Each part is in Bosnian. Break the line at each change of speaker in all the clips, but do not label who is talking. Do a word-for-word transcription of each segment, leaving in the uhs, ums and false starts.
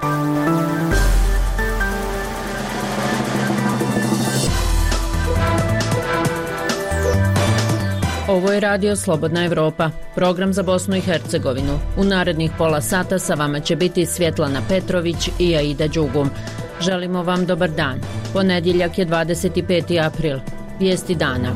Ovo je Radio Slobodna Evropa, program za Bosnu i Hercegovinu. U narednih pola sata sa vama će biti Svjetlana Petrović i Aida Đugum. Želimo vam dobar dan. Ponedjeljak je dvadeset peti april. Vijesti dana.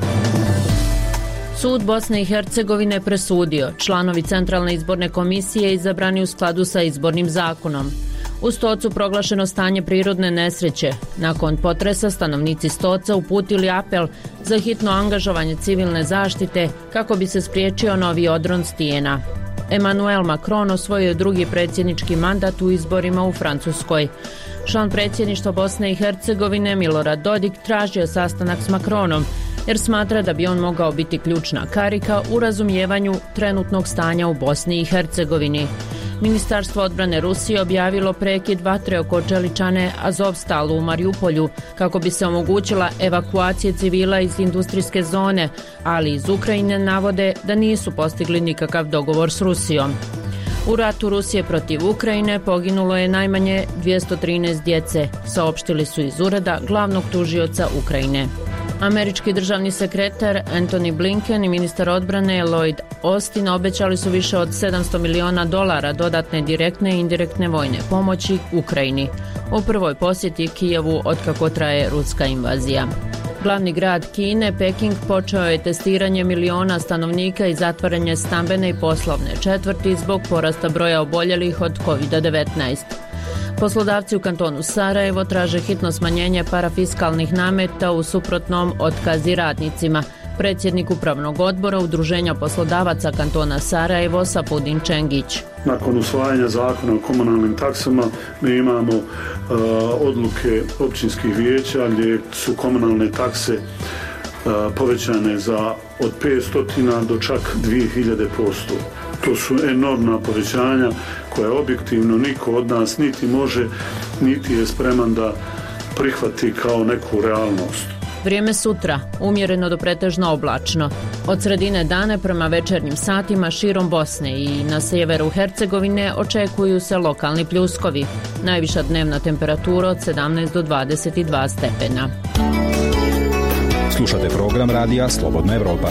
Sud Bosne i Hercegovine presudio. Članovi Centralne izborne komisije izabrani u skladu sa izbornim zakonom. U Stocu proglašeno stanje prirodne nesreće. Nakon potresa stanovnici Stoca uputili apel za hitno angažovanje civilne zaštite kako bi se spriječio novi odron stijena. Emmanuel Macron osvojio je drugi predsjednički mandat u izborima u Francuskoj. Član predsjedništva Bosne i Hercegovine Milorad Dodik tražio sastanak s Macronom jer smatra da bi on mogao biti ključna karika u razumijevanju trenutnog stanja u Bosni i Hercegovini. Ministarstvo odbrane Rusije objavilo prekid vatre oko čeličane Azovstalu u Marijupolju kako bi se omogućila evakuacija civila iz industrijske zone, ali iz Ukrajine navode da nisu postigli nikakav dogovor s Rusijom. U ratu Rusije protiv Ukrajine poginulo je najmanje dvjesto trinaest djece, saopštili su iz ureda glavnog tužioca Ukrajine. Američki državni sekretar Antony Blinken i ministar odbrane Lloyd Austin obećali su više od sedamsto miliona dolara dodatne direktne i indirektne vojne pomoći Ukrajini u prvoj posjeti Kijevu otkako traje ruska invazija. Glavni grad Kine, Peking, počeo je testiranje miliona stanovnika i zatvaranje stambene i poslovne četvrti zbog porasta broja oboljelih od kovid devetnaest. Poslodavci u kantonu Sarajevo traže hitno smanjenje parafiskalnih nameta, u suprotnom otkazi radnicima. Predsjednik upravnog odbora Udruženja poslodavaca kantona Sarajevo Sapudin Čengić.
Nakon usvajanja zakona o komunalnim taksama mi imamo uh, odluke općinskih vijeća gdje su komunalne takse uh, povećane za od petsto do čak dvije hiljade posto. To su enormna povećanja koje objektivno niko od nas niti može, niti je spreman da prihvati kao neku realnost.
Vrijeme sutra, umjereno do pretežno oblačno. Od sredine dana prema večernjim satima širom Bosne i na sjeveru Hercegovine očekuju se lokalni pljuskovi. Najviša dnevna temperatura od sedamnaest do dvadeset dva stepena.
Slušate program Radija Slobodna Evropa.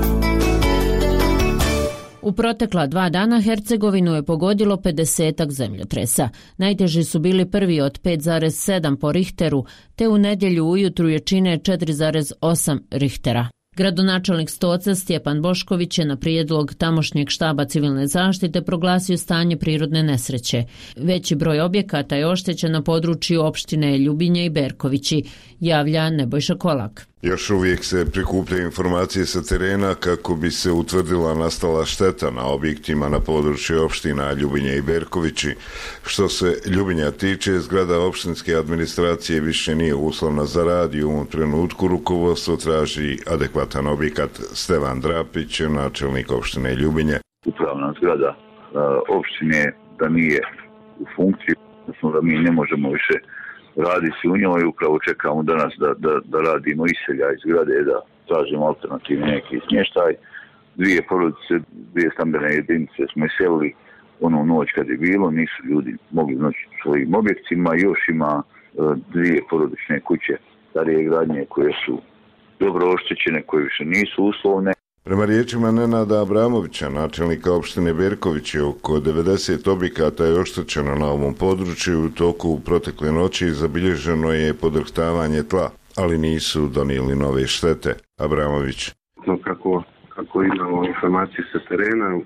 U protekla dva dana Hercegovinu je pogodilo pedesetak zemljotresa. Najteži su bili prvi od pet zarez sedam po Richteru, te u nedjelju ujutru jačine četiri zarez osam Richtera. Gradonačelnik Stoca Stjepan Bošković je na prijedlog tamošnjeg štaba civilne zaštite proglasio stanje prirodne nesreće. Veći broj objekata je oštećen na području opštine Ljubinje i Berkovići, javlja Nebojša Kolak.
Još uvijek se prikupljaju informacije sa terena kako bi se utvrdila nastala šteta na objektima na području opština Ljubinje i Berkovići. Što se Ljubinja tiče, zgrada opštinske administracije više nije uslovna za rad i u ovom trenutku rukovodstvo traži adekvatan objekat. Stevan Drapić, načelnik opštine Ljubinje.
Upravna zgrada uh, opštine da nije u funkciji, odnosno da mi ne možemo više radi se u njoj, upravo čekamo danas da, da, da radimo iselja iz zgrade, da tražimo alternativni neki smještaj. Dvije porodice, dvije stambene jedinice smo iselili onu noć kad je bilo, nisu ljudi mogli noći u svojim objektima, još ima uh, dvije porodične kuće starije gradnje koje su dobro oštećene, koje više nisu uslovne.
Prema riječima Nenada Abramovića, načelnika opštine Berković, oko devedeset objekata je oštećeno na ovom području. U toku protekle noći zabilježeno je podrhtavanje tla, ali nisu donijeli nove štete. Abramović.
Kako, kako imamo informacije sa terena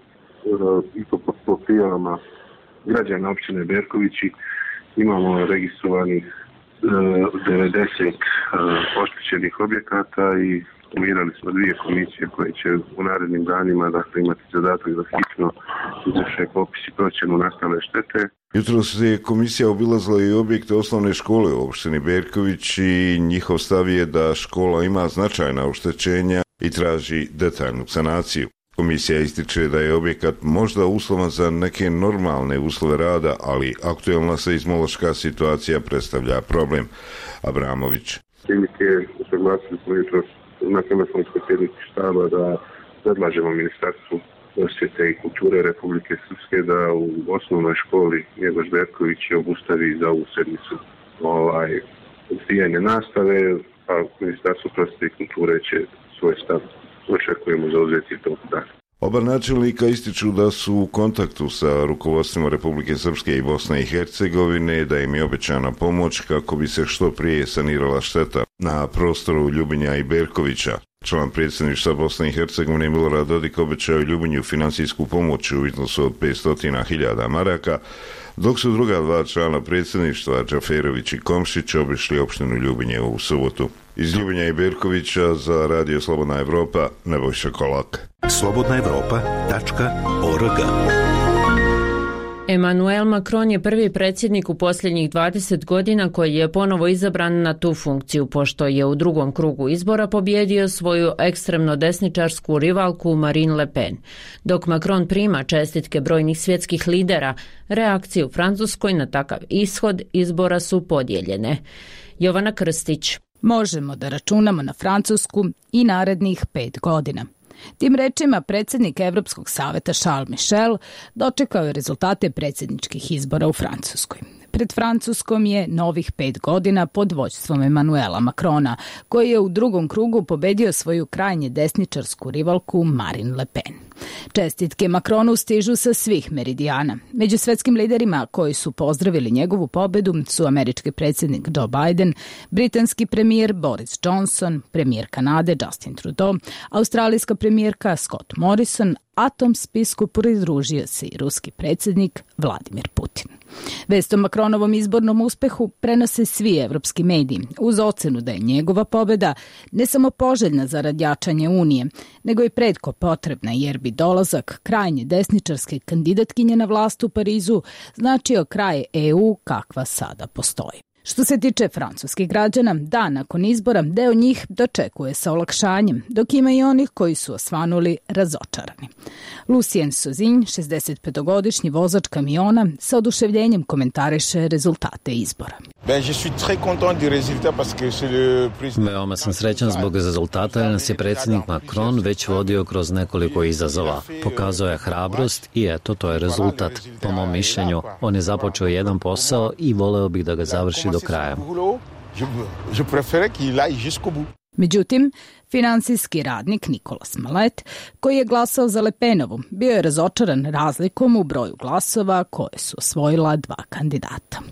i po prijavama građana opštine Berkovići, imamo registrovanih devedeset oštećenih objekata i formirali smo dvije komisije koje će u narednim danima dakle, imati zadatak da hitno izvrše popis i procjenu nastale štete.
Jutros je komisija obilazila i objekte osnovne škole u opštini Berković i njihov stav je da škola ima značajna oštećenja i traži detaljnu sanaciju. Komisija ističe da je objekat možda uslovan za neke normalne uslove rada, ali aktuelna seizmološka situacija predstavlja problem. Abramović.
Primike usaglasili smo jutros na telefonskoj sjednici štaba da predlažemo ministarstvu prosvjete i kulture Republike Srpske da u osnovnoj školi Njegoš Berković obustavi za ovu sedmicu ovaj, odvijanje nastave, a Ministarstvo prosvjete i kulture će svoj stav očekujemo zauzeti tog dana.
Oba načelnika ističu da su u kontaktu sa rukovodstvima Republike Srpske i Bosne i Hercegovine, da im je obećana pomoć kako bi se što prije sanirala šteta na prostoru Ljubinja i Berkovića. Član predsjedništva Bosne i Hercegovine Milorad Dodik obećao Ljubinju finansijsku pomoć u iznosu od petsto hiljada maraka, dok su druga dva člana predsjedništva, Džaferović i Komšić, obišli opštinu Ljubinje u subotu. Iz Ljubinja i Berkovića za Radio Slobodna Evropa, Nebojša Kolak.
slobodna evropa tačka org.
Emmanuel Macron je prvi predsjednik u posljednjih dvadeset godina koji je ponovo izabran na tu funkciju, pošto je u drugom krugu izbora pobjedio svoju ekstremno desničarsku rivalku Marine Le Pen. Dok Macron prima čestitke brojnih svjetskih lidera, reakcije u Francuskoj na takav ishod izbora su podijeljene. Jovana Krstić.
Možemo da računamo na Francusku i narednih pet godina. Tim rečima predsjednik Evropskog saveta Charles Michel dočekao je rezultate predsjedničkih izbora u Francuskoj. Pred Francuskom je novih pet godina pod vođstvom Emmanuela Macrona, koji je u drugom krugu pobedio svoju krajnje desničarsku rivalku Marine Le Pen. Čestitke Macronu stižu sa svih meridijana. Među svetskim liderima koji su pozdravili njegovu pobedu su američki predsjednik Joe Biden, britanski premijer Boris Johnson, premijer Kanade Justin Trudeau, australijska premijerka Scott Morrison, a tom spisku pridružio se i ruski predsjednik Vladimir Putin. Vest o Macronovom izbornom uspehu prenose svi evropski mediji uz ocenu da je njegova pobjeda ne samo poželjna zarad jačanja Unije, nego i pretko potrebna jer bi dolazak krajnje desničarske kandidatkinje na vlast u Parizu značio kraj E U kakva sada postoji. Što se tiče francuskih građana, dan nakon izbora deo njih dočekuje sa olakšanjem, dok ima i onih koji su osvanuli razočarani. Lucien Sozin, šezdesetpetogodišnji vozač kamiona, sa oduševljenjem komentariše rezultate izbora.
Veoma sam srećan zbog rezultata jer nas je predsjednik Macron već vodio kroz nekoliko izazova. Pokazao je hrabrost i eto, to je rezultat. Po mom mišljenju, on je započeo jedan posao i voleo bih da ga završi do kraja.
Međutim, finansijski radnik Nicolas Malet, koji je glasao za Le Penovu, bio je razočaran razlikom u broju glasova koje su osvojila dva kandidata.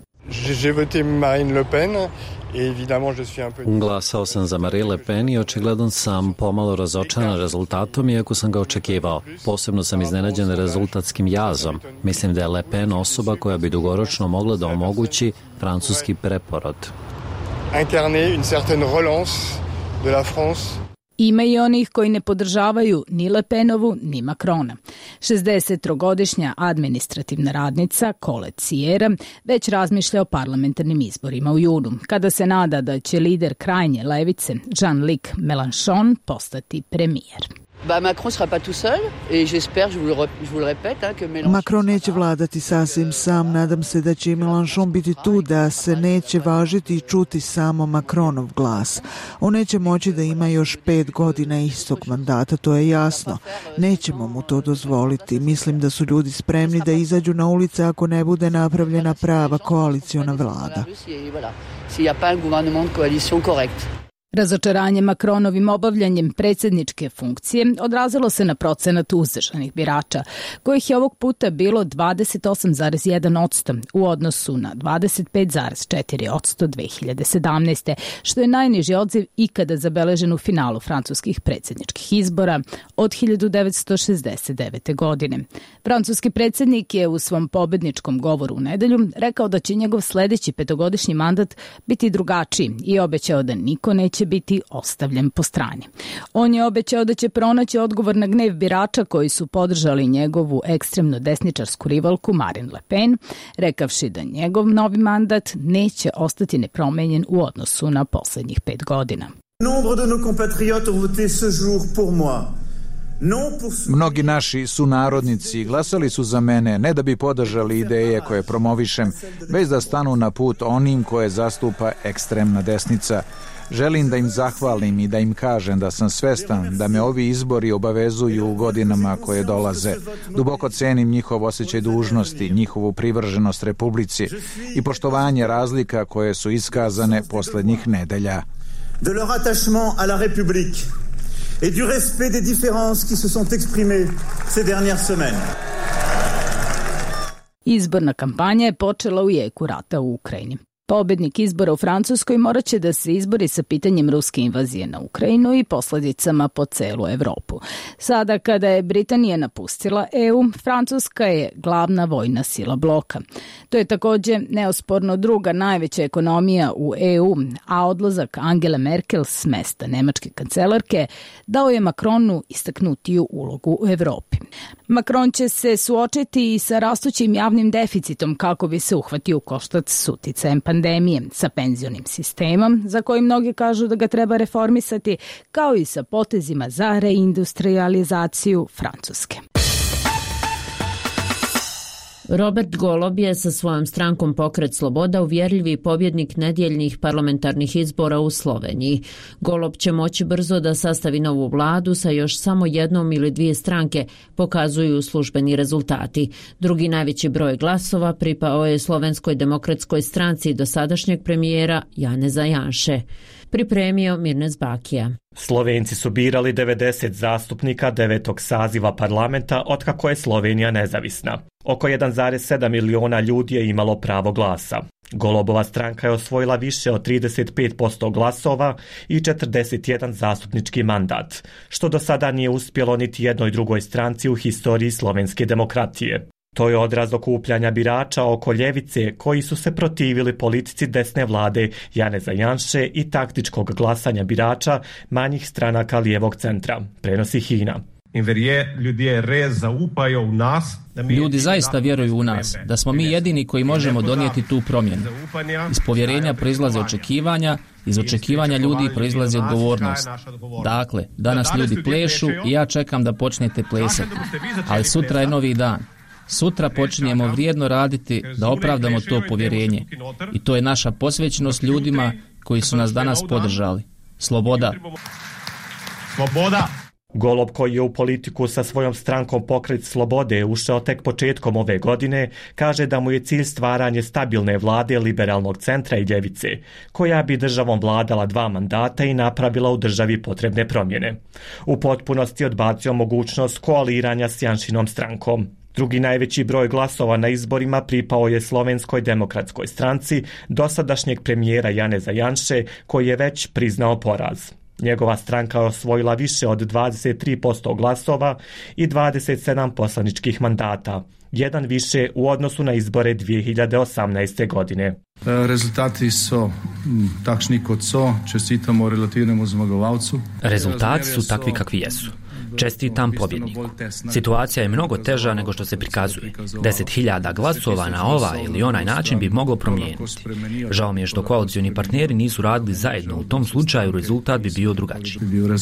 Glasao sam za Marine Le Pen i očigledno sam pomalo razočaran rezultatom, iako sam ga očekivao. Posebno sam iznenađen rezultatskim jazom. Mislim da je Le Pen osoba koja bi dugoročno mogla da omogući francuski preporod.
Ima i onih koji ne podržavaju ni Le Penovu, ni Macrona. šezdesettrogodišnja administrativna radnica Colette Sierra već razmišlja o parlamentarnim izborima u junu, kada se nada da će lider krajnje levice Jean-Luc Mélenchon postati premijer.
Macron neće vladati sasvim sam, nadam se da će i Mélenchon biti tu, da se neće važiti i čuti samo Macronov glas. On neće moći da ima još pet godina istog mandata, to je jasno. Nećemo mu to dozvoliti. Mislim da su ljudi spremni da izađu na ulice ako ne bude napravljena prava koaliciona vlada.
Razočaranje Macronovim obavljanjem predsjedničke funkcije odrazilo se na procenat uzdržanih birača, kojih je ovog puta bilo dvadeset osam zarez jedan posto u odnosu na dvadeset pet zarez četiri posto dve hiljade sedamnaeste. što je najniži odziv ikada zabeležen u finalu francuskih predsjedničkih izbora od hiljadu devetsto šezdeset devete. godine. Francuski predsjednik je u svom pobedničkom govoru u nedelju rekao da će njegov sljedeći petogodišnji mandat biti drugačiji i obećao da niko neće biti ostavljen po strani. On je obećao da će pronaći odgovor na gnev birača koji su podržali njegovu ekstremno desničarsku rivalku Marine Le Pen, rekavši da njegov novi mandat neće ostati nepromenjen u odnosu na posljednjih pet godina.
Mnogi naši sunarodnici glasali su za mene ne da bi podržali ideje koje promovišem, već da stanu na put onim koje zastupa ekstremna desnica. Želim da im zahvalim i da im kažem da sam svestan da me ovi izbori obavezuju u godinama koje dolaze. Duboko cenim njihov osjećaj dužnosti, njihovu privrženost Republici i poštovanje razlika koje su iskazane poslednjih nedelja.
De leur attachement à la République et du respect des différences qui se sont exprimées ces dernières semaines.
Izborna kampanja je počela u jeku rata u Ukrajini. Pobednik izbora u Francuskoj morat će da se izbori sa pitanjem ruske invazije na Ukrajinu i posledicama po celu Evropu. Sada kada je Britanija napustila E U, Francuska je glavna vojna sila bloka. To je takođe neosporno druga najveća ekonomija u E U, a odlazak Angele Merkel s mesta nemačke kancelarke dao je Macronu istaknutiju ulogu u Evropi. Macron će se suočiti i sa rastućim javnim deficitom kako bi se uhvatio u koštac s uticajem pandemije, sa penzionim sistemom, za koji mnogi kažu da ga treba reformisati, kao i sa potezima za reindustrializaciju Francuske.
Robert Golob je sa svojom strankom Pokret sloboda uvjerljivi pobjednik nedjeljnih parlamentarnih izbora u Sloveniji. Golob će moći brzo da sastavi novu vladu sa još samo jednom ili dvije stranke, pokazuju službeni rezultati. Drugi najveći broj glasova pripao je Slovenskoj demokratskoj stranci dosadašnjeg premijera Janeza Janše. Pripremio Mirnes Bakija.
Slovenci su birali devedeset zastupnika devetog saziva parlamenta otkako je Slovenija nezavisna. Oko jedan zarez sedam miliona ljudi je imalo pravo glasa. Golobova stranka je osvojila više od trideset pet posto glasova i četrdeset jedan zastupnički mandat, što do sada nije uspjelo niti jednoj drugoj stranci u historiji slovenske demokratije. To je odraz okupljanja birača oko ljevice koji su se protivili politici desne vlade Janeza Janše i taktičkog glasanja birača manjih stranaka lijevog centra, prenosi Hina.
Ljudi zaista vjeruju u nas, da smo mi jedini koji možemo donijeti tu promjenu. Iz povjerenja proizlaze očekivanja, iz očekivanja ljudi proizlazi odgovornost. Dakle, danas ljudi plešu i ja čekam da počnete plesati. Ali sutra je novi dan. Sutra počinjemo vrijedno raditi da opravdamo to povjerenje. I to je naša posvećenost ljudima koji su nas danas podržali. Sloboda.
Sloboda. Golob, koji je u politiku sa svojom strankom Pokret slobode ušao tek početkom ove godine, kaže da mu je cilj stvaranje stabilne vlade liberalnog centra i ljevice, koja bi državom vladala dva mandata i napravila u državi potrebne promjene. U potpunosti odbacio mogućnost koaliranja s Janšinom strankom. Drugi najveći broj glasova na izborima pripao je Slovenskoj demokratskoj stranci dosadašnjeg premijera Janeza Janše, koji je već priznao poraz. Njegova stranka je osvojila više od dvadeset tri posto glasova i dvadeset sedam poslaničkih mandata, jedan više u odnosu na izbore dvije hiljade osamnaeste. godine.
Rezultati su takšni kot so, čestitamo relativnemu zmagovalcu.
Rezultati su takvi kakvi jesu. Čestitam pobjedniku. Situacija je mnogo teža nego što se prikazuje. Deset hiljada glasova na ovaj ili onaj način bi moglo promijeniti. Žao mi je što koalicioni partneri nisu radili zajedno. U tom slučaju rezultat bi bio drugačiji.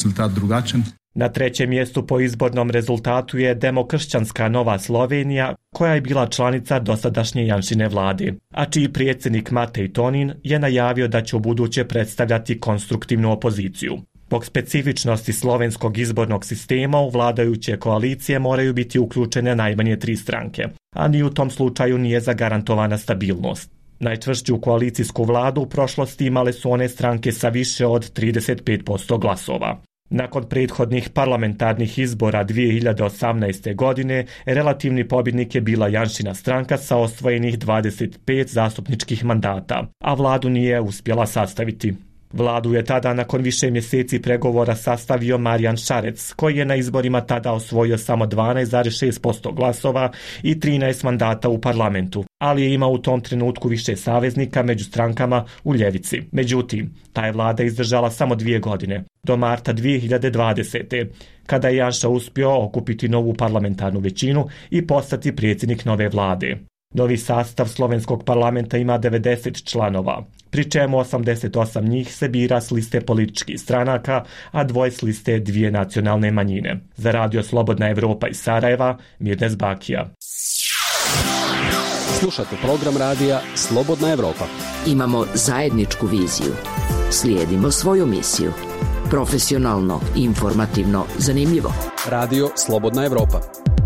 Na trećem mjestu po izbornom rezultatu je Demokršćanska Nova Slovenija, koja je bila članica dosadašnje Janšine vlade, a čiji predsjednik Matej Tonin je najavio da će ubuduće predstavljati konstruktivnu opoziciju. Zbog specifičnosti slovenskog izbornog sistema u vladajuće koalicije moraju biti uključene najmanje tri stranke, a ni u tom slučaju nije zagarantovana stabilnost. Najčvršću koalicijsku vladu u prošlosti imale su one stranke sa više od trideset pet posto glasova. Nakon prethodnih parlamentarnih izbora dvije hiljade osamnaeste. godine, relativni pobjednik je bila Janšina stranka sa osvojenih dvadeset pet zastupničkih mandata, a vladu nije uspjela sastaviti. Vladu je tada nakon više mjeseci pregovora sastavio Marijan Šarec, koji je na izborima tada osvojio samo dvanaest zarez šest posto glasova i trinaest mandata u parlamentu, ali je imao u tom trenutku više saveznika među strankama u ljevici. Međutim, ta je vlada izdržala samo dvije godine, do marta dvije hiljade dvadesete. kada je Janša uspio okupiti novu parlamentarnu većinu i postati predsjednik nove vlade. Novi sastav slovenskog parlamenta ima devedeset članova, pri čemu osamdeset osam njih se bira s liste političkih stranaka, a dvoje s liste dvije nacionalne manjine. Za radio Slobodna Evropa iz Sarajeva, Mirnes Bakija.
Slušate program radija Slobodna Evropa.
Imamo zajedničku viziju. Slijedimo svoju misiju. Profesionalno, informativno, zanimljivo.
Radio Slobodna Evropa.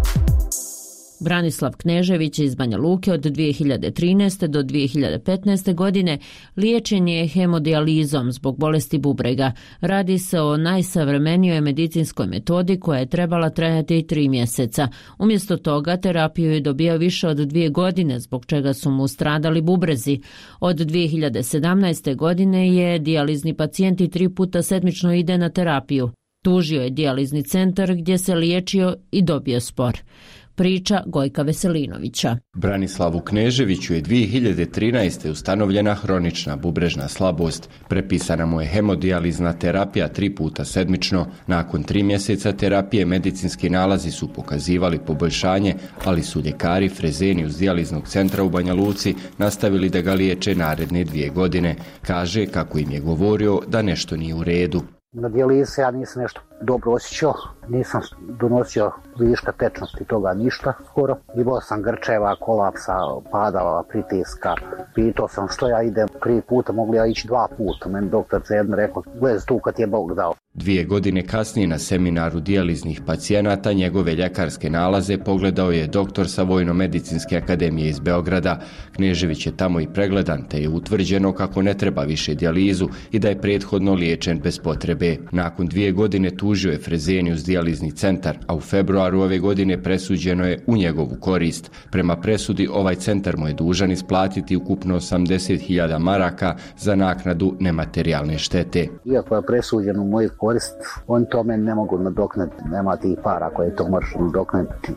Branislav Knežević iz Banja Luke od dvije hiljade trinaeste do dvije hiljade petnaeste godine liječen je hemodijalizom zbog bolesti bubrega. Radi se o najsavremenijoj medicinskoj metodi koja je trebala trajati tri mjeseca. Umjesto toga terapiju je dobio više od dvije godine zbog čega su mu stradali bubrezi. Od dvije hiljade sedamnaeste godine je dijalizni pacijent i tri puta sedmično ide na terapiju. Tužio je dijalizni centar gdje se liječio i dobio spor. Priča Gojka Veselinovića.
Branislavu Kneževiću je dvije hiljade trinaeste. ustanovljena hronična bubrežna slabost. Prepisana mu je hemodijalizna terapija tri puta sedmično. Nakon tri mjeseca terapije medicinski nalazi su pokazivali poboljšanje, ali su ljekari Fresenius dijaliznog centra u Banja Luci nastavili da ga liječe naredne dvije godine. Kaže kako im je govorio da nešto nije u redu.
Na dijalizi ja nisam nešto dobro osjećao, nisam donosio viška tečnosti, toga ništa skoro. Imao sam grčeva, kolapsa, padala, pritiska. Pitao sam što ja idem tri puta, mogu ja ići dva puta. Meni doktor jedno rekao, gled tu kad je Bog dao.
Dvije godine kasnije na seminaru dijaliznih pacijenata njegove ljekarske nalaze pogledao je doktor sa Vojno-medicinske akademije iz Beograda. Knežević je tamo i pregledan, te je utvrđeno kako ne treba više dijalizu i da je prethodno liječen bez potrebe. Nakon dvije godine tužio je Fresenius dijalizni centar, a u februaru ove godine presuđeno je u njegovu korist. Prema presudi ovaj centar mu je dužan isplatiti ukupno osamdeset hiljada maraka za naknadu nematerijalne štete.
Iako je presuđeno u moju korist, oni to meni ne mogu nadoknaditi, nema tih para koje to možeš nadoknaditi.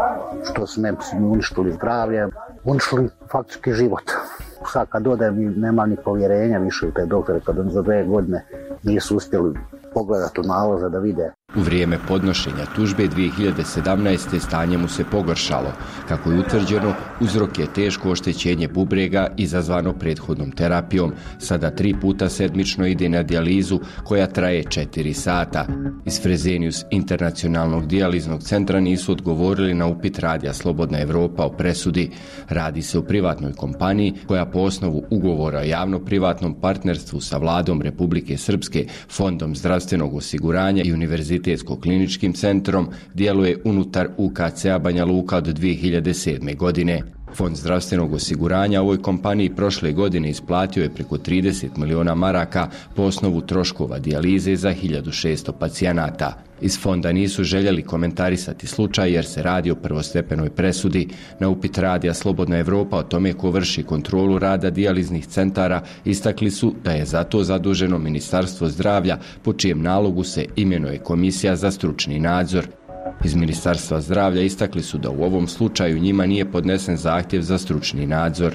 Što su me uništili zdravlje, uništili faktički život. Sad kad odajem, nema ni povjerenja više u te doktore, kad on za dvije godine nisu uspjeli pogledati u nalaze da vide.
U vrijeme podnošenja tužbe dvije hiljade sedamnaeste. stanje mu se pogoršalo. Kako je utvrđeno, uzrok je teško oštećenje bubrega izazvano prethodnom terapijom. Sada tri puta sedmično ide na dijalizu koja traje četiri sata. Iz Fresenius internacionalnog dijaliznog centra nisu odgovorili na upit radija Slobodna Evropa o presudi. Radi se o privatnoj kompaniji koja po osnovu ugovora o javno-privatnom partnerstvu sa vladom Republike Srpske, Fondom zdravstvenog osiguranja i Univerzitetsko-kliničkim centrom djeluje unutar U K C-a Banja Luka od dvije hiljade sedme. godine. Fond zdravstvenog osiguranja ovoj kompaniji prošle godine isplatio je preko trideset miliona maraka po osnovu troškova dijalize za hiljadu šesto pacijenata. Iz fonda nisu željeli komentarisati slučaj jer se radi o prvostepenoj presudi. Na upit radija Slobodna Evropa o tome ko vrši kontrolu rada dijaliznih centara istakli su da je za to zaduženo Ministarstvo zdravlja, po čijem nalogu se imenuje Komisija za stručni nadzor. Iz Ministarstva zdravlja istakli su da u ovom slučaju njima nije podnesen zahtjev za stručni nadzor.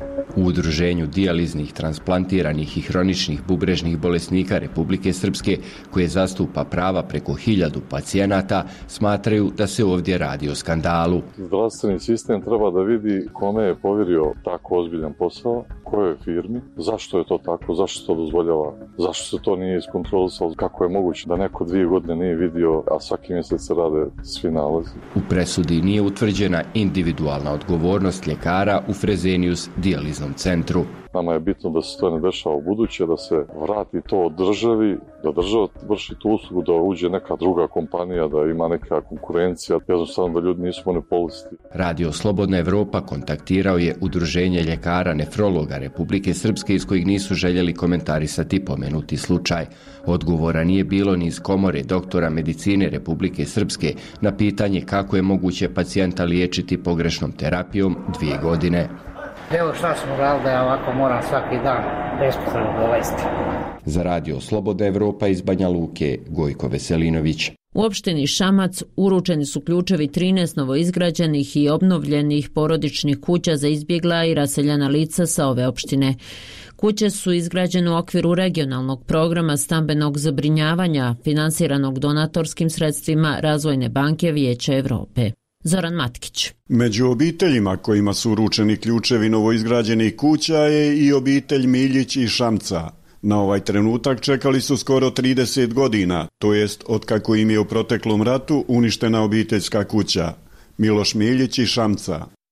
U udruženju dijaliznih, transplantiranih i hroničnih bubrežnih bolesnika Republike Srpske, koje zastupa prava preko hiljadu pacijenata, smatraju da se ovdje radi o skandalu.
Zdravstveni sistem treba da vidi kome je povjerio tako ozbiljan posao, kojoj firmi, zašto je to tako, zašto se to dozvoljava, zašto se to nije iskontrolisalo, kako je moguće da neko dvije godine nije vidio, a svaki mjesec se rade svi nalazi.
U presudi nije utvrđena individualna odgovornost ljekara u Fresenius dijaliznom centru.
Nama je bitno da se to ne dešava u buduće, da se vrati to od državi, da država vrši tu uslugu, da uđe neka druga kompanija, da ima neka konkurencija. Jednostavno da ljudi nisu monopolisti.
Radio Slobodna Evropa kontaktirao je Udruženje ljekara nefrologa Republike Srpske iz kojih nisu željeli komentarisati pomenuti slučaj. Odgovora nije bilo ni iz Komore doktora medicine Republike Srpske na pitanje kako je moguće pacijenta liječiti pogrešnom terapijom dvije godine.
Evo šta smo radili da ja ovako moram svaki dan bespotrebno bolesti.
Za Radio Slobodna Evropa iz Banja Luke, Gojko Veselinović.
U opštini Šamac uručeni su ključevi trinaest novoizgrađenih i obnovljenih porodičnih kuća za izbjegla i raseljena lica sa ove opštine. Kuće su izgrađene u okviru regionalnog programa stambenog zabrinjavanja, finansiranog donatorskim sredstvima Razvojne banke Vijeća Evrope. Zoran Matkić.
Među obiteljima kojima su uručeni ključevi novoizgrađenih kuća je i obitelj Miljić iz Šamca. Na ovaj trenutak čekali su skoro trideset godina, to jest otkako im je u proteklom ratu uništena obiteljska kuća. Miloš Miljić iz Šamca.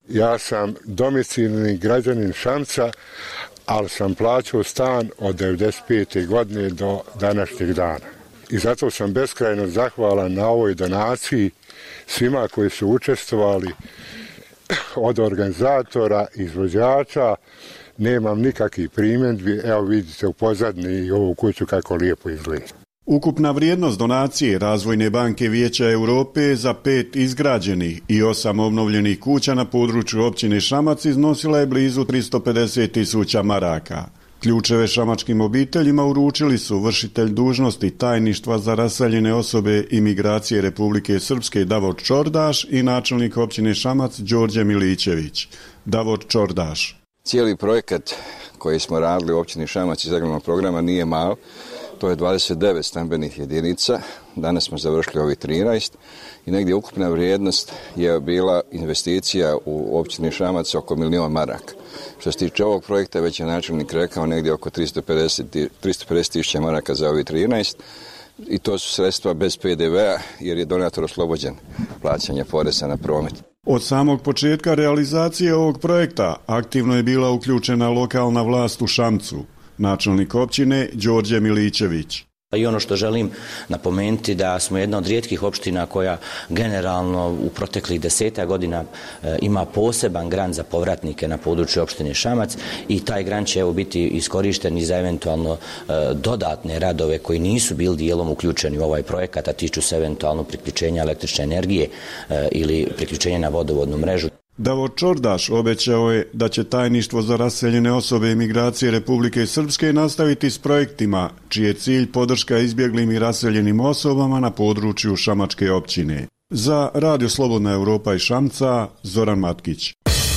Ja sam domicilni građanin Šamca, ali sam plaćao stan od devedeset pete godine do današnjeg dana. I zato sam beskrajno zahvalan na ovoj donaciji svima koji su učestvovali, od organizatora, izvođača. Nemam nikakvih primjedbi, evo vidite u pozadini i ovu kuću kako lijepo izgleda.
Ukupna vrijednost donacije Razvojne banke Vijeća Europe za pet izgrađenih i osam obnovljenih kuća na području općine Šamac iznosila je blizu tristo pedeset tisuća maraka. Ključeve šamačkim obiteljima uručili su vršitelj dužnosti tajništva za raseljene osobe i migracije Republike Srpske Davor Čordaš i načelnik općine Šamac Đorđe Milićević. Davor Čordaš.
Cijeli projekat koji smo radili u općini Šamac iz agrarnog programa nije mal. To je dvadeset devet stambenih jedinica, danas smo završili ovih trinaest i negdje ukupna vrijednost je bila investicija u općini Šamac oko milion maraka. Što se tiče ovog projekta, već je načelnik rekao negdje oko tristo pedeset tisuća maraka za ovih trinaest i to su sredstva bez pe de vea jer je donator oslobođen plaćanja poreza na promet.
Od samog početka realizacije ovog projekta aktivno je bila uključena lokalna vlast u Šamcu. Načelnik općine Đorđe Milićević.
I ono što želim napomenuti da smo jedna od rijetkih opština koja generalno u proteklih desetak godina e, ima poseban grant za povratnike na području opštine Šamac i taj grant će evo biti iskorišten i za eventualno e, dodatne radove koji nisu bili dijelom uključeni u ovaj projekat, a tiču se eventualno priključenja električne energije e, ili priključenja na vodovodnu mrežu.
Davor Čordaš obećao je da će tajništvo za raseljene osobe i migracije Republike Srpske nastaviti s projektima čiji je cilj podrška izbjeglim i raseljenim osobama na području Šamačke općine. Za Radio Slobodna Europa i Šamca, Zoran Matkić.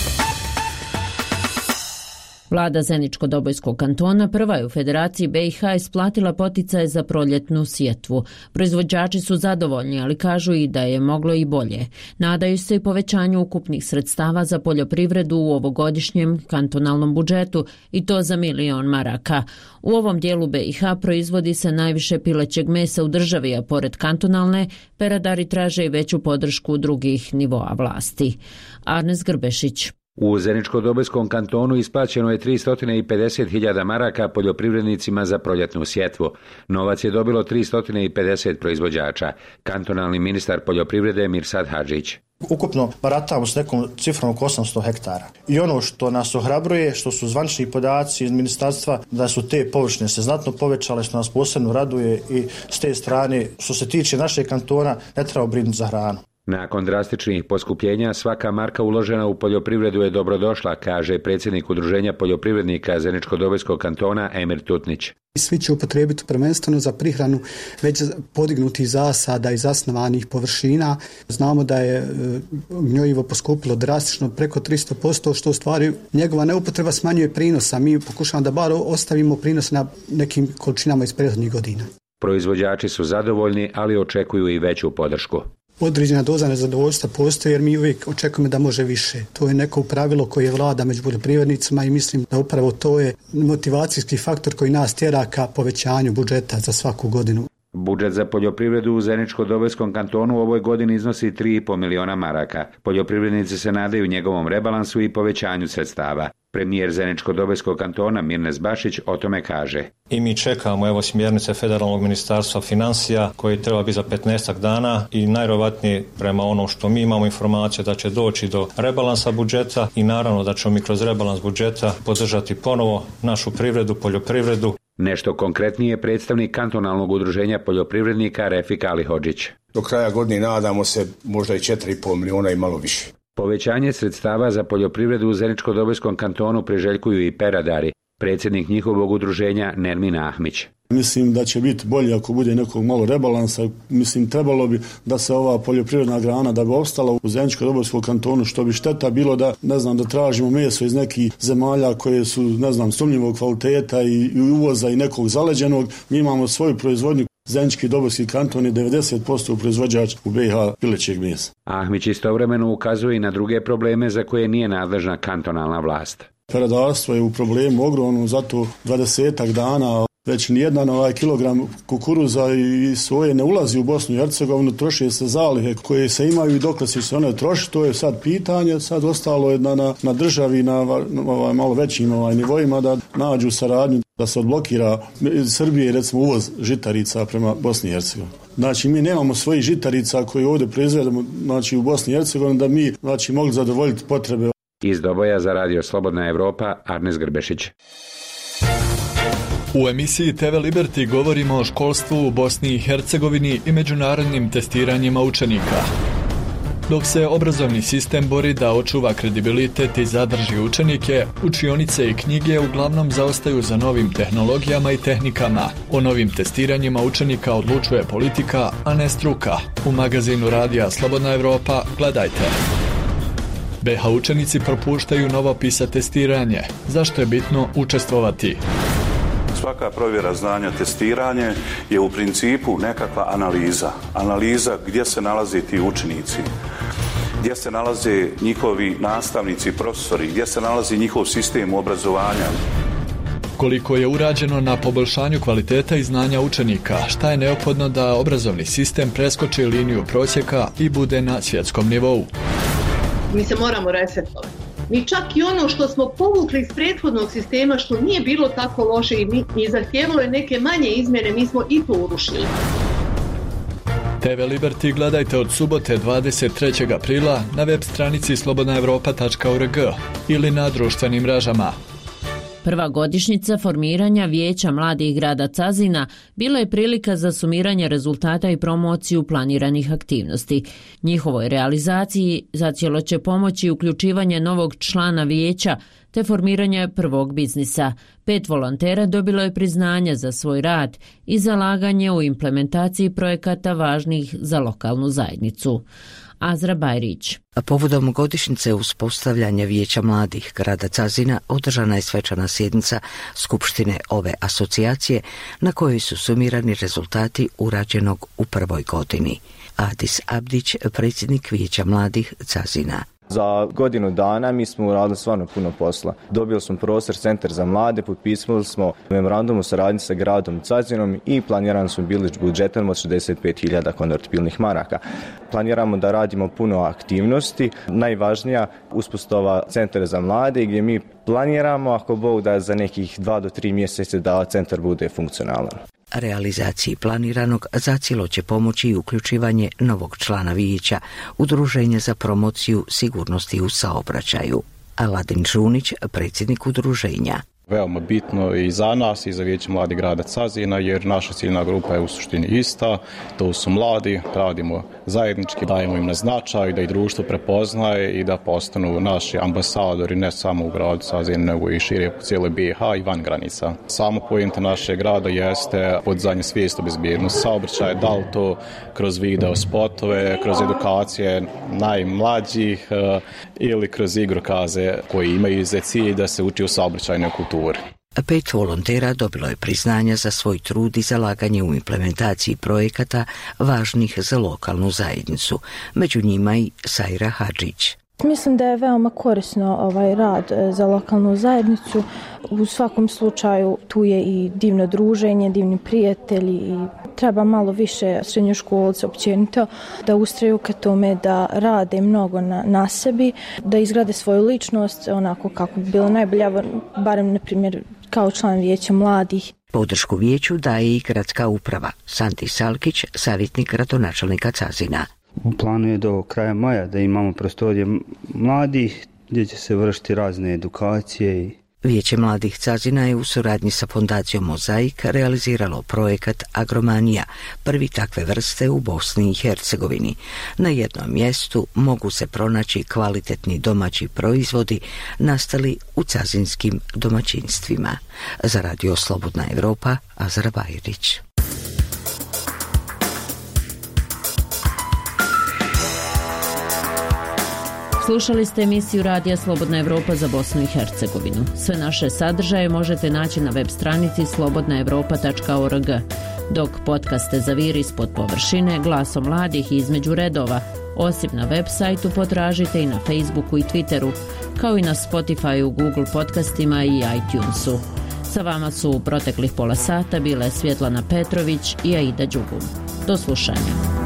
Vlada Zeničko-Dobojskog kantona prva je u Federaciji be i ha isplatila poticaje za proljetnu sjetvu. Proizvođači su zadovoljni, ali kažu i da je moglo i bolje. Nadaju se i povećanju ukupnih sredstava za poljoprivredu u ovogodišnjem kantonalnom budžetu i to za milion maraka. U ovom dijelu be i ha proizvodi se najviše pilećeg mesa u državi, a pored kantonalne, peradari traže i veću podršku drugih nivoa vlasti. Arnes Grbešić.
U Zeničko-Dobojskom kantonu isplaćeno je tristo pedeset hiljada maraka poljoprivrednicima za proljetnu sjetvu. Novac je dobilo tristo pedeset proizvođača. Kantonalni ministar poljoprivrede Mirsad Hadžić.
Ukupno baratamo s nekom cifrom oko osamsto hektara. I ono što nas ohrabruje, što su zvanični podaci iz ministarstva, da su te površine se znatno povećale, što nas posebno raduje i s te strane, što se tiče našeg kantona, ne treba brinuti za hranu.
Nakon drastičnih poskupljenja, svaka marka uložena u poljoprivredu je dobrodošla, kaže predsjednik Udruženja poljoprivrednika Zeničko-Dobojskog kantona Emir Tutnić.
Svi će upotrijebiti prvenstveno za prihranu već podignutih zasada i zasnovanih površina. Znamo da je gnojivo poskupilo drastično preko tristo posto, što u stvari njegova neupotreba smanjuje prinos, a mi pokušavamo da bar ostavimo prinos na nekim količinama iz prethodnih godina.
Proizvođači su zadovoljni, ali očekuju i veću podršku.
Određena doza nezadovoljstva postoji jer mi uvijek očekujemo da može više. To je neko pravilo koje vlada među poljoprivrednicima i mislim da upravo to je motivacijski faktor koji nas tjera ka povećanju budžeta za svaku godinu.
Budžet za poljoprivredu u Zeničko-Dobojskom kantonu u ovoj godini iznosi tri i po miliona maraka. Poljoprivrednici se nadaju njegovom rebalansu i povećanju sredstava. Premijer Zeničko-Dobojskog kantona Mirnes Bašić o tome kaže.
I mi čekamo evo smjernice Federalnog ministarstva financija koji treba biti za petnaestak dana i najvjerojatnije prema onom što mi imamo informacije da će doći do rebalansa budžeta i naravno da ćemo mi kroz rebalans budžeta podržati ponovo našu privredu, poljoprivredu.
Nešto konkretnije predstavnik kantonalnog udruženja poljoprivrednika Refik Ali Hodžić.
Do kraja godine nadamo se možda i četiri i pol miliona i malo više.
Povećanje sredstava za poljoprivredu u Zeničko-Dobojskom kantonu priželjkuju i peradari. Predsjednik njihovog udruženja Nermin Ahmić.
Mislim da će biti bolje ako bude nekog malo rebalansa. Mislim, trebalo bi da se ova poljoprivredna grana da bi opstala u Zeničko-Dobojskom kantonu, što bi šteta bilo da, ne znam, da tražimo meso iz nekih zemalja koje su, ne znam, sumnjivog kvaliteta i, i uvoza i nekog zaleđenog. Mi imamo svoju proizvodnju. Zenički Dobojski kanton je devedeset posto proizvođač u be i ha pilećeg mesa.
Ahmić istovremeno ukazuje i na druge probleme za koje nije nadležna kantonalna vlast.
Peradarstvo je u problemu ogromnom, zato dvadesetak dana već nijedan ovaj kilogram kukuruza i soje ne ulazi u Bosnu i Hercegovinu, troše se zalihe koje se imaju i dokle će se one troši, to je sad pitanje, sad ostalo je na, na, na državi, na ovaj, malo većim ovaj, nivoima da nađu saradnju, da se odblokira iz Srbije recimo uvoz žitarica prema Bosni i Hercegovini. Znači mi nemamo svojih žitarica koje ovdje proizvedemo, znači u Bosni i Hercegovini da mi znači mogli zadovoljiti potrebe.
Iz Doboja za Radio Slobodna Evropa, Arnes Grbešić.
U emisiji T V Liberty govorimo o školstvu u Bosni i Hercegovini i međunarodnim testiranjima učenika. Dok se obrazovni sistem bori da očuva kredibilitet i zadrži učenike, učionice i knjige uglavnom zaostaju za novim tehnologijama i tehnikama. O novim testiranjima učenika odlučuje politika, a ne struka. U magazinu Radija Slobodna Evropa gledajte. B H učenici propuštaju novo PISA testiranje. Zašto je bitno učestvovati?
Svaka provjera znanja, testiranje je u principu nekakva analiza. Analiza gdje se nalaze ti učenici, gdje se nalaze njihovi nastavnici i profesori, gdje se nalazi njihov sistem obrazovanja.
Koliko je urađeno na poboljšanju kvaliteta i znanja učenika, šta je neophodno da obrazovni sistem preskoči liniju prosjeka i bude na svjetskom nivou?
Mi se moramo resetovati. Mi čak i ono što smo povukli iz prethodnog sistema, što nije bilo tako loše i, mi, i zahtjevalo je neke manje izmjene, mi smo i to urušili.
T V Liberty gledajte od subote dvadeset trećeg aprila na web stranici slobodna evropa tačka org ili na društvenim mrežama.
Prva godišnjica formiranja Vijeća mladih grada Cazina bila je prilika za sumiranje rezultata i promociju planiranih aktivnosti. Njihovoj realizaciji zacijelo će pomoći uključivanje novog člana vijeća te formiranje prvog biznisa. Pet volontera dobilo je priznanja za svoj rad i zalaganje u implementaciji projekata važnih za lokalnu zajednicu. Azra Bajrić.
A povodom godišnjice uspostavljanja Vijeća mladih grada Cazina održana je svečana sjednica Skupštine ove asocijacije na kojoj su sumirani rezultati urađenog u prvoj godini. Adis Abdić, predsjednik Vijeća mladih Cazina.
Za godinu dana mi smo uradili stvarno puno posla. Dobili smo prostor Centar za mlade, potpisali smo memorandum o saradnji sa gradom Cazinom i planirano smo bili budžetom od šezdeset pet hiljada konvertibilnih maraka. Planiramo da radimo puno aktivnosti. Najvažnija uspostava Centra za mlade gdje mi planiramo, ako Bog da, za nekih dva do tri mjeseca da centar bude funkcionalan.
Realizaciji planiranog zacijelo će pomoći i uključivanje novog člana vijeća, Udruženja za promociju sigurnosti u saobraćaju. Aladin Žunić, predsjednik udruženja.
Veoma bitno i za nas i za Vijeće mladih grada Cazina, jer naša ciljna grupa je u suštini ista, to su mladi, radimo zajednički, dajemo im na značaj, da i društvo prepoznaje i da postanu naši ambasadori ne samo u gradu Cazina, nego i šire po cijeloj B i H i van granica. Samo pojenta našeg grada jeste podizanje svijesti o bezbjednosti saobraćaja, da li to kroz video spotove, kroz edukacije najmlađih ili kroz igrokaze koji imaju za cilj da se uči u saobraćajnoj kulturi.
Pet volontera dobilo je priznanja za svoj trud i zalaganje u implementaciji projekata važnih za lokalnu zajednicu. Među njima i Sajra Hadžić.
Mislim da je veoma korisno ovaj rad za lokalnu zajednicu. U svakom slučaju tu je i divno druženje, divni prijatelji i treba malo više srednjoškolca općenito da ustraju ka tome da rade mnogo na, na sebi, da izgrade svoju ličnost onako kako bi bilo najbolje, barem na primjer kao član Vijeća mladih.
Podršku vijeću daje i gradska uprava. Santi Salkić, savjetnik gradonačelnika Cazina.
U planu je do kraja maja da imamo prostorije mladih gdje će se vršiti razne edukacije. I...
Vijeće mladih Cazina je u suradnji sa fondacijom Mozaik realiziralo projekat Agromanija, prvi takve vrste u Bosni i Hercegovini. Na jednom mjestu mogu se pronaći kvalitetni domaći proizvodi nastali u cazinskim domaćinstvima. Za Radio Slobodna Evropa, Azra Bajrić.
Slušali ste emisiju Radija Slobodna Evropa za Bosnu i Hercegovinu. Sve naše sadržaje možete naći na web stranici slobodna evropa tačka org. Dok podcaste Zaviri ispod površine, Glasom mladih i Između redova, osim na web sajtu potražite i na Facebooku i Twitteru, kao i na Spotifyu, Google podcastima i iTunesu. Sa vama su u proteklih pola sata bile Svjetlana Petrović i Aida Đugum. Do slušanja.